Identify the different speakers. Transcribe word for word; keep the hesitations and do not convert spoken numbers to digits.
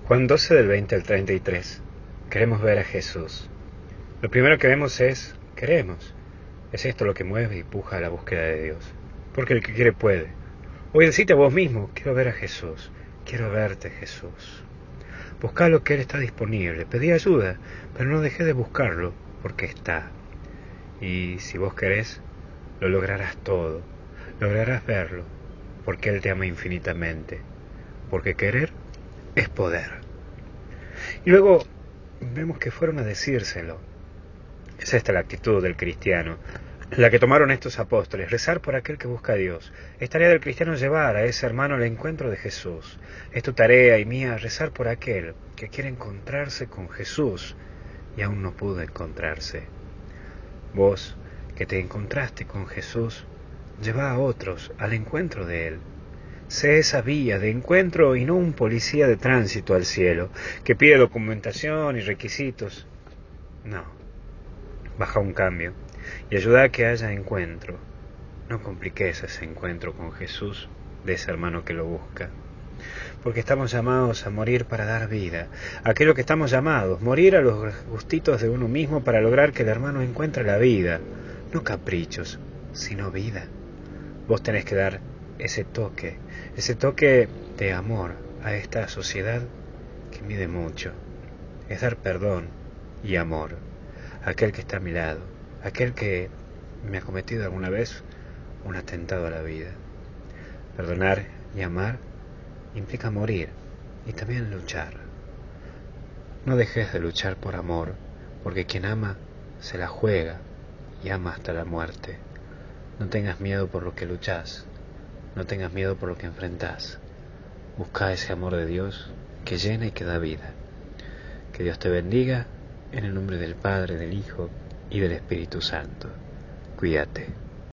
Speaker 1: Juan doce del veinte al treinta y tres. Queremos ver a Jesús. Lo primero que vemos es, queremos. Es esto lo que mueve y puja a la búsqueda de Dios. Porque el que quiere puede. Hoy decite a vos mismo, quiero ver a Jesús. Quiero verte, Jesús. Buscá lo que Él está disponible. Pedí ayuda, pero no dejé de buscarlo, porque está. Y si vos querés, lo lograrás todo. Lograrás verlo, porque Él te ama infinitamente. Porque querer es poder. Y luego vemos que fueron a decírselo. Es esta la actitud del cristiano, la que tomaron estos apóstoles: rezar por aquel que busca a Dios. Es tarea del cristiano llevar a ese hermano al encuentro de Jesús. Es tu tarea y mía rezar por aquel que quiere encontrarse con Jesús y aún no pudo encontrarse. Vos, que te encontraste con Jesús, lleva a otros al encuentro de Él. Sé esa vía de encuentro y no un policía de tránsito al cielo que pide documentación y requisitos. No, baja un cambio y ayuda a que haya encuentro. No compliques ese encuentro con Jesús de ese hermano que lo busca. Porque estamos llamados a morir para dar vida. Aquello que estamos llamados, morir a los gustitos de uno mismo para lograr que el hermano encuentre la vida. No caprichos, sino vida. Vos tenés que dar ese toque, ese toque de amor a esta sociedad que mide mucho. Es dar perdón y amor a aquel que está a mi lado, aquel que me ha cometido alguna vez un atentado a la vida. Perdonar y amar implica morir y también luchar. No dejes de luchar por amor, porque quien ama se la juega y ama hasta la muerte. No tengas miedo por lo que luchás, no tengas miedo por lo que enfrentás. Busca ese amor de Dios que llena y que da vida. Que Dios te bendiga en el nombre del Padre, del Hijo y del Espíritu Santo. Cuídate.